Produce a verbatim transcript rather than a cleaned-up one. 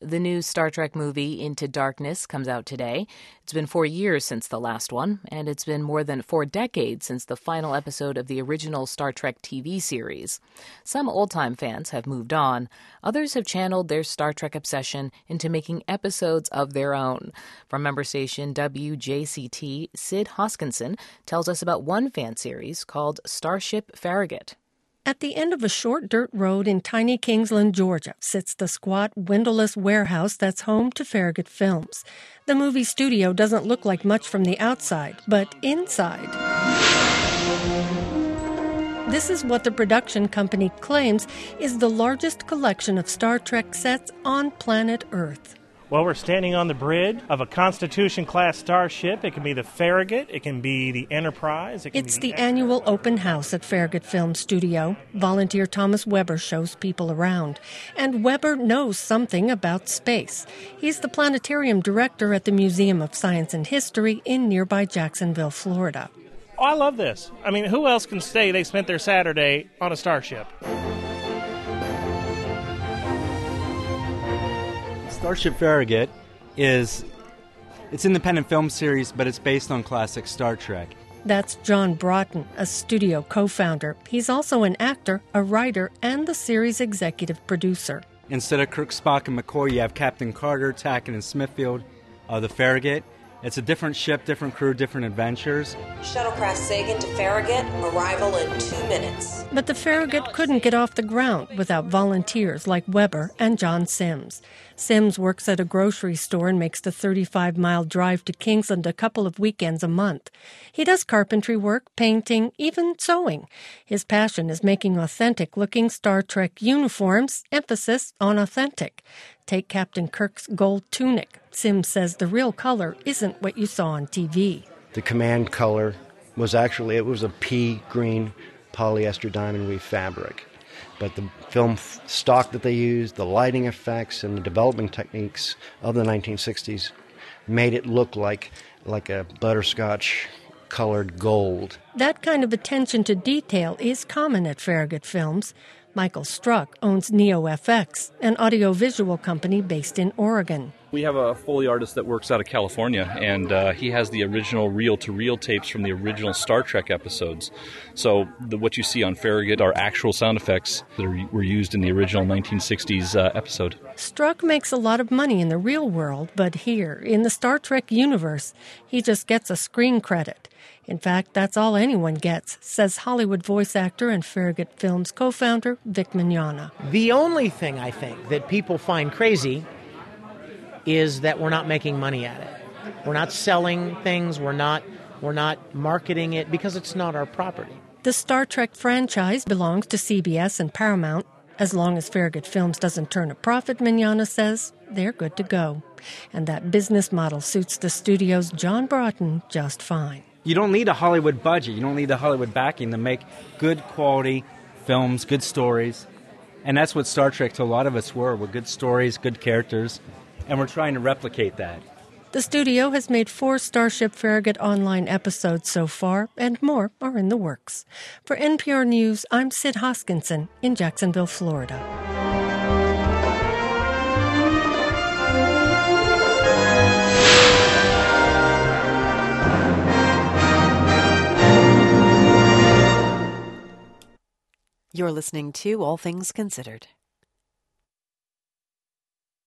The new Star Trek movie, Into Darkness, comes out today. It's been four years since the last one, and it's been more than four decades since the final episode of the original Star Trek T V series. Some old-time fans have moved on. Others have channeled their Star Trek obsession into making episodes of their own. From member station W J C T, Sid Hoskinson tells us about one fan series called Starship Farragut. At the end of a short dirt road in tiny Kingsland, Georgia, sits the squat, windowless warehouse that's home to Farragut Films. The movie studio doesn't look like much from the outside, but inside. This is what the production company claims is the largest collection of Star Trek sets on planet Earth. Well, we're standing on the bridge of a Constitution-class starship. It can be the Farragut. It can be the Enterprise. It can it's be the, the annual open house at Farragut Film Studio. Volunteer Thomas Weber shows people around. And Weber knows something about space. He's the planetarium director at the Museum of Science and History in nearby Jacksonville, Florida. Oh, I love this. I mean, who else can say they spent their Saturday on a starship? Starship Farragut is, it's an independent film series, but it's based on classic Star Trek. That's John Broughton, a studio co-founder. He's also an actor, a writer, and the series' executive producer. Instead of Kirk, Spock, and McCoy, you have Captain Carter, Tackett, and Smithfield, uh, the Farragut. It's a different ship, different crew, different adventures. Shuttlecraft Sagan to Farragut, arrival in two minutes. But the Farragut couldn't get off the ground without volunteers like Weber and John Sims. Sims works at a grocery store and makes the thirty-five mile drive to Kingsland a couple of weekends a month. He does carpentry work, painting, even sewing. His passion is making authentic-looking Star Trek uniforms, emphasis on authentic. Take Captain Kirk's gold tunic. Sims says the real color isn't what you saw on T V. The command color was actually, it was a pea green polyester diamond weave fabric. But the film stock that they used, the lighting effects, and the development techniques of the nineteen sixties made it look like, like a butterscotch colored gold. That kind of attention to detail is common at Farragut Films. Michael Struck owns Neo F X, an audiovisual company based in Oregon. We have a Foley artist that works out of California, and uh, he has the original reel-to-reel tapes from the original Star Trek episodes. So the, what you see on Farragut are actual sound effects that are, were used in the original nineteen sixties uh, episode. Struck makes a lot of money in the real world, but here, in the Star Trek universe, he just gets a screen credit. In fact, that's all anyone gets, says Hollywood voice actor and Farragut Films co-founder Vic Mignogna. The only thing I think that people find crazy is that we're not making money at it. We're not selling things, we're not we're not marketing it because it's not our property. The Star Trek franchise belongs to C B S and Paramount. As long as Farragut Films doesn't turn a profit, Mignogna says, they're good to go. And that business model suits the studio's John Broughton just fine. You don't need a Hollywood budget. You don't need the Hollywood backing to make good quality films, good stories. And that's what Star Trek to a lot of us were, with good stories, good characters. And we're trying to replicate that. The studio has made four Starship Farragut online episodes so far, and more are in the works. For N P R News, I'm Sid Hoskinson in Jacksonville, Florida. You're listening to All Things Considered.